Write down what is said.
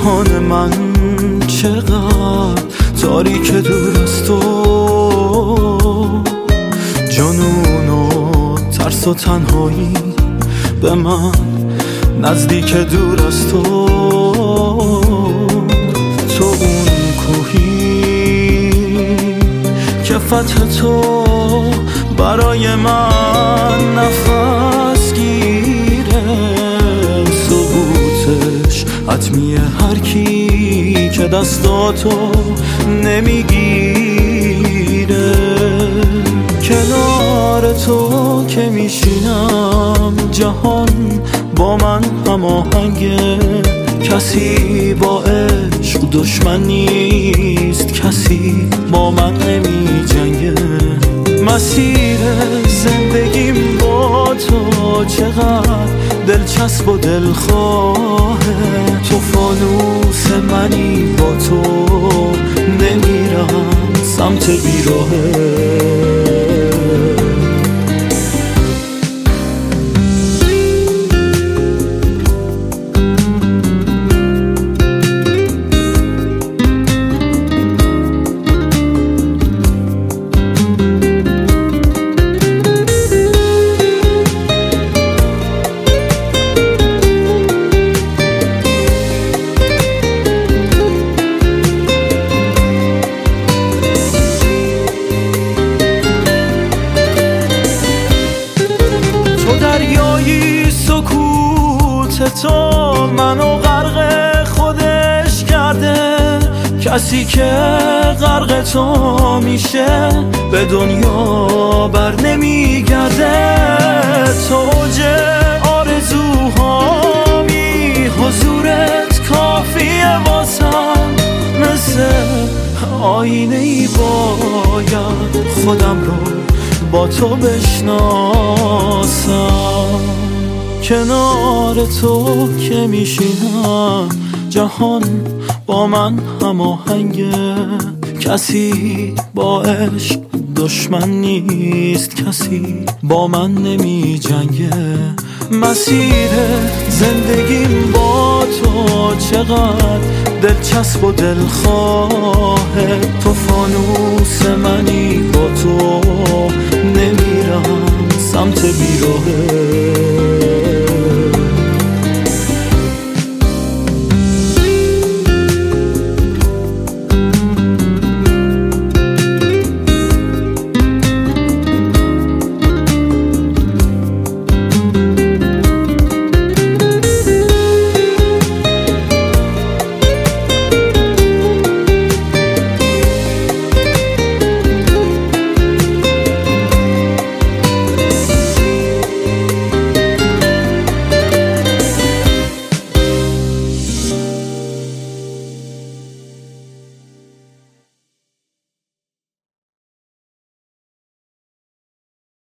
جهان من چقدر تاریک دور از تو، جنون و ترس و تنهایی به من نزدیک دور از تو. تو اون کوهی که فتح تو برای من نفس گیره، ثبوتش حتمیه هر کی که دستاتو نمیگیره. کنار تو که میشینم جهان با من هماهنگه، کسی با عشق دشمن نیست، کسی با من نمی جنگه. مسیر زندگیم با تو چقدر دلچسب و دلخواهه، تو فانوس منی با تو نمیرم سمت بیراهه. دریایی سکوت تو منو غرق خودش کرده، کسی که غرق تو میشه به دنیا بر نمیگرده. تو اوج آرزوهامی، حضورت کافیه واسم، مثل آینه ای باید خودم رو با تو بشناسم. کنار تو که میشینم جهان با من هماهنگه، کسی با عشق دشمن نیست، کسی با من نمی جنگه. مسیر زندگیم با تو چقدر دلچسب و دلخواهه، تو فانوس منی با تو نمیرم سمت بیراهه.